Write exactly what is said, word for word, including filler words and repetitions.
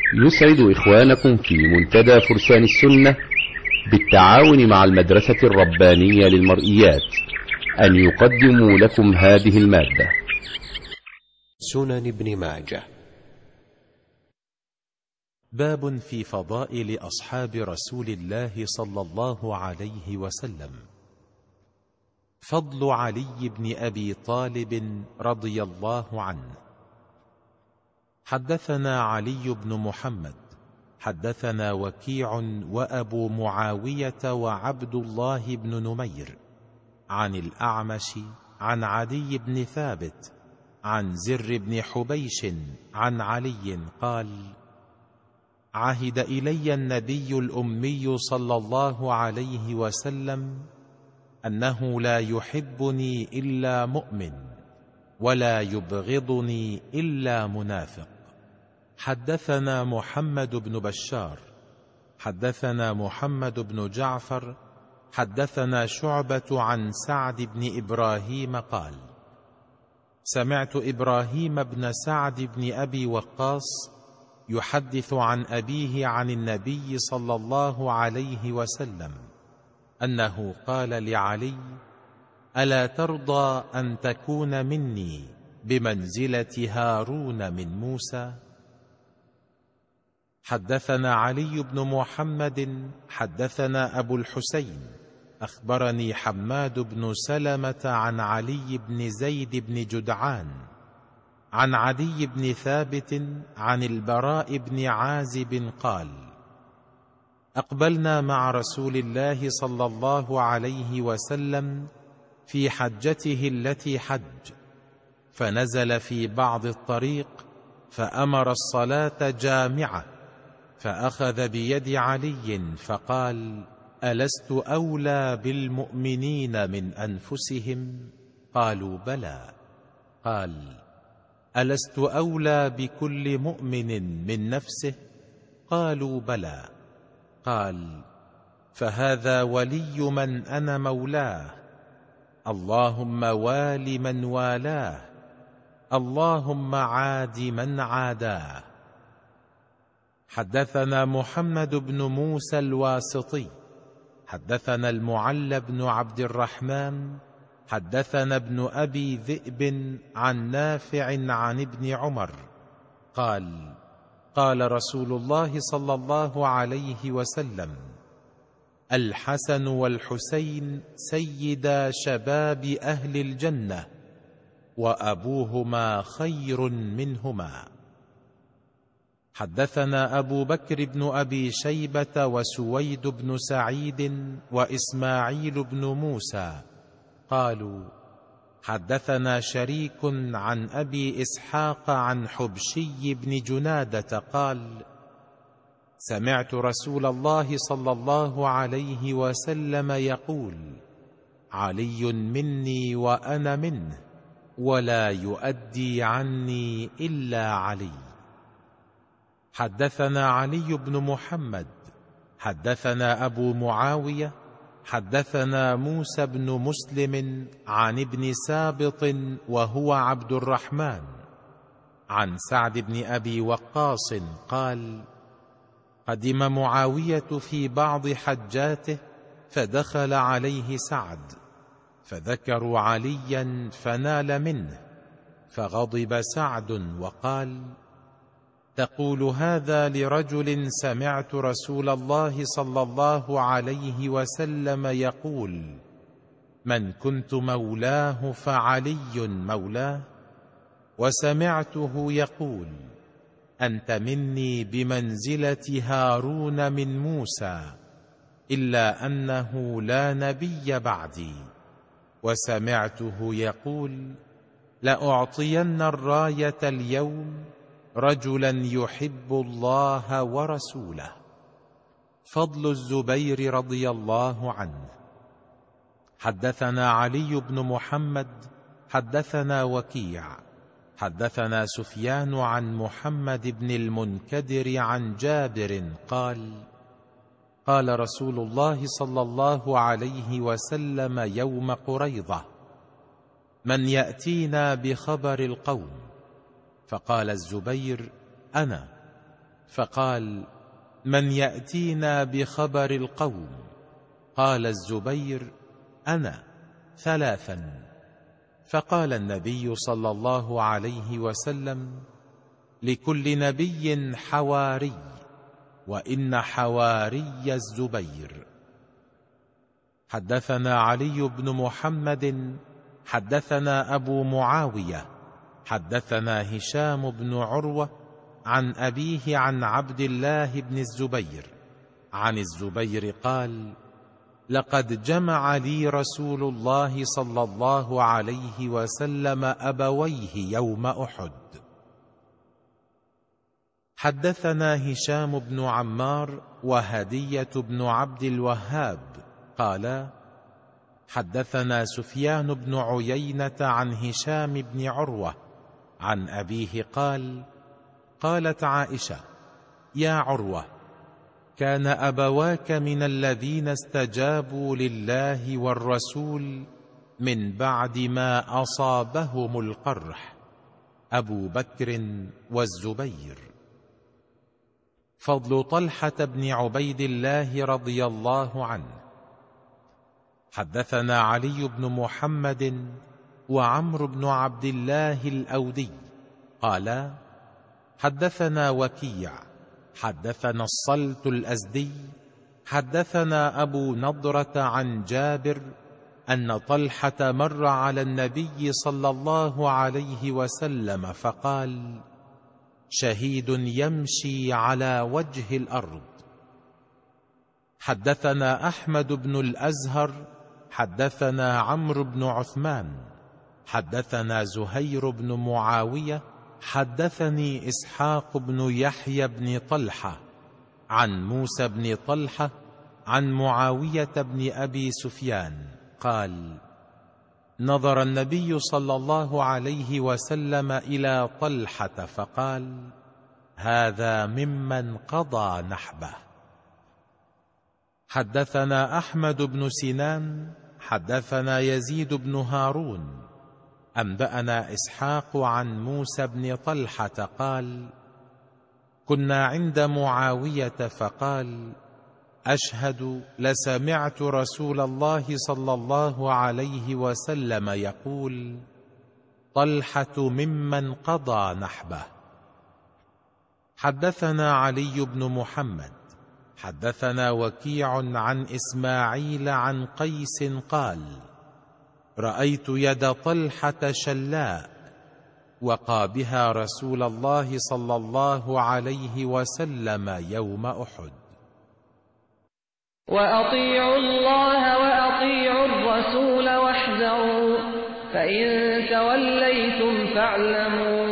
يسعد إخوانكم في منتدى فرسان السنة بالتعاون مع المدرسة الربانية للمرئيات أن يقدموا لكم هذه المادة. سنن ابن ماجه. باب في فضائل أصحاب رسول الله صلى الله عليه وسلم. فضل علي بن أبي طالب رضي الله عنه. حدثنا علي بن محمد حدثنا وكيع وأبو معاوية وعبد الله بن نمير عن الأعمش عن عدي بن ثابت عن زر بن حبيش عن علي قال: عهد إلي النبي الأمي صلى الله عليه وسلم أنه لا يحبني إلا مؤمن ولا يبغضني إلا منافق. حدثنا محمد بن بشار حدثنا محمد بن جعفر حدثنا شعبة عن سعد بن إبراهيم قال: سمعت إبراهيم بن سعد بن أبي وقاص يحدث عن أبيه عن النبي صلى الله عليه وسلم أنه قال لعلي: ألا ترضى أن تكون مني بمنزلة هارون من موسى؟ حدثنا علي بن محمد حدثنا أبو الحسين أخبرني حماد بن سلمة عن علي بن زيد بن جدعان عن عدي بن ثابت عن البراء بن عازب قال: أقبلنا مع رسول الله صلى الله عليه وسلم في حجته التي حج، فنزل في بعض الطريق فأمر الصلاة جامعة، فأخذ بيد علي فقال: ألست أولى بالمؤمنين من أنفسهم؟ قالوا: بلى. قال: ألست أولى بكل مؤمن من نفسه؟ قالوا: بلى. قال: فهذا ولي من أنا مولاه، اللهم وال من والاه، اللهم عاد من عاداه. حدثنا محمد بن موسى الواسطي حدثنا المعلى بن عبد الرحمن حدثنا ابن أبي ذئب عن نافع عن ابن عمر قال: قال رسول الله صلى الله عليه وسلم: الحسن والحسين سيدا شباب أهل الجنة، وأبوهما خير منهما. حدثنا أبو بكر بن أبي شيبة وسويد بن سعيد وإسماعيل بن موسى قالوا: حدثنا شريك عن أبي إسحاق عن حبشي بن جنادة قال: سمعت رسول الله صلى الله عليه وسلم يقول: علي مني وأنا منه، ولا يؤدي عني إلا علي. حدثنا علي بن محمد حدثنا أبو معاوية حدثنا موسى بن مسلم عن ابن سابط وهو عبد الرحمن عن سعد بن أبي وقاص قال: قدم معاوية في بعض حجاته فدخل عليه سعد، فذكروا عليا فنال منه، فغضب سعد وقال: تقول هذا لرجل سمعت رسول الله صلى الله عليه وسلم يقول: من كنت مولاه فعلي مولاه، وسمعته يقول: أنت مني بمنزلة هارون من موسى، إلا أنه لا نبي بعدي، وسمعته يقول: لأعطين الراية اليوم رجلا يحب الله ورسوله. فضل الزبير رضي الله عنه. حدثنا علي بن محمد حدثنا وكيع حدثنا سفيان عن محمد بن المنكدر عن جابر قال: قال رسول الله صلى الله عليه وسلم يوم قريضة: من يأتينا بخبر القوم؟ فقال الزبير: أنا. فقال: من يأتينا بخبر القوم؟ قال الزبير: أنا، ثلاثا. فقال النبي صلى الله عليه وسلم: لكل نبي حواري، وإن حواري الزبير. حدثنا علي بن محمد حدثنا أبو معاوية حدثنا هشام بن عروة عن أبيه عن عبد الله بن الزبير عن الزبير قال: لقد جمع لي رسول الله صلى الله عليه وسلم أبويه يوم أحد. حدثنا هشام بن عمار وهدية بن عبد الوهاب قال: حدثنا سفيان بن عيينة عن هشام بن عروة عن أبيه قال: قالت عائشة: يا عروة، كان أبواك من الذين استجابوا لله والرسول من بعد ما أصابهم القرح، أبو بكر والزبير. فضل طلحة بن عبيد الله رضي الله عنه. حدثنا علي بن محمد وعمرو بن عبد الله الأودي قال: حدثنا وكيع حدثنا الصلت الأزدي حدثنا أبو نضرة عن جابر أن طلحة مر على النبي صلى الله عليه وسلم فقال: شهيد يمشي على وجه الأرض. حدثنا أحمد بن الأزهر حدثنا عمرو بن عثمان حدثنا زهير بن معاوية حدثني إسحاق بن يحيى بن طلحة عن موسى بن طلحة عن معاوية بن أبي سفيان قال: نظر النبي صلى الله عليه وسلم إلى طلحة فقال: هذا ممن قضى نحبه. حدثنا أحمد بن سنان حدثنا يزيد بن هارون أنبأنا إسحاق عن موسى بن طلحة قال: كنا عند معاوية فقال: أشهد لسمعت رسول الله صلى الله عليه وسلم يقول: طلحة ممن قضى نحبه. حدثنا علي بن محمد حدثنا وكيع عن إسماعيل عن قيس قال: رأيت يد طلحة شلاء وقى بها رسول الله صلى الله عليه وسلم يوم أحد. وأطيعوا الله وأطيعوا الرسول واحذروا، فإن توليتم فاعلموا